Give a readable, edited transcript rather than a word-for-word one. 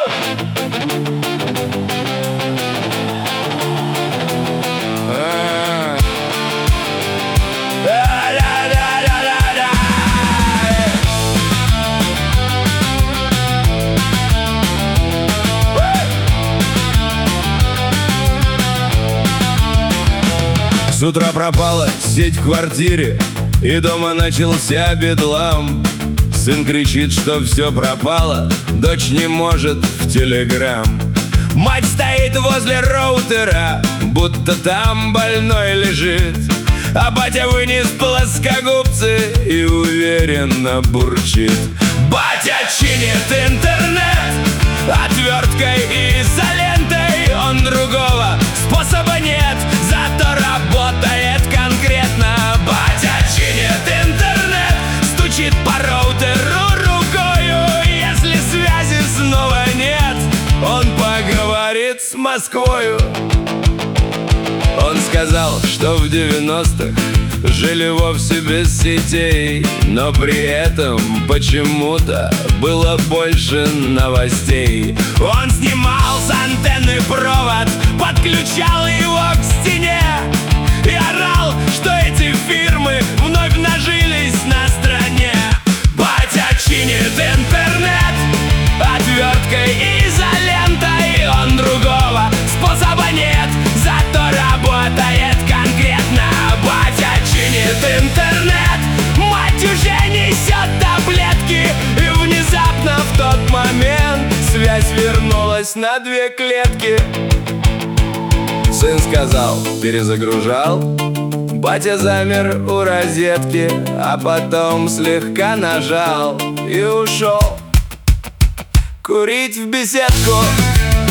С утра пропала сеть в квартире, и дома начался бедлам. Сын кричит, что все пропало, дочь не может в телеграм. Мать стоит возле роутера, будто там больной лежит, а батя вынес плоскогубцы и уверенно бурчит. Батя чинит интернет отверткой и изолентой. Он другого способа нет, зато работает конкретно. Батя чинит интернет, стучит по роутеру рукою. Если связи снова нет, он поговорит с Москвою. Он сказал, что в 90-х жили вовсе без сетей, но при этом почему-то было больше новостей. Он снимал с антенны провод, подключал его к стене и орал, что эти фирмы вновь нажились на стране. Батя чинит интернет отверткой и изолентой. Он другого способа нет, зато работает конкретно. Батя чинит интернет, мать уже несет таблетки, и внезапно в тот момент связь вернулась на 2 клетки. Сын сказал, перезагружал, батя замер у розетки, а потом слегка нажал и ушел курить в беседку.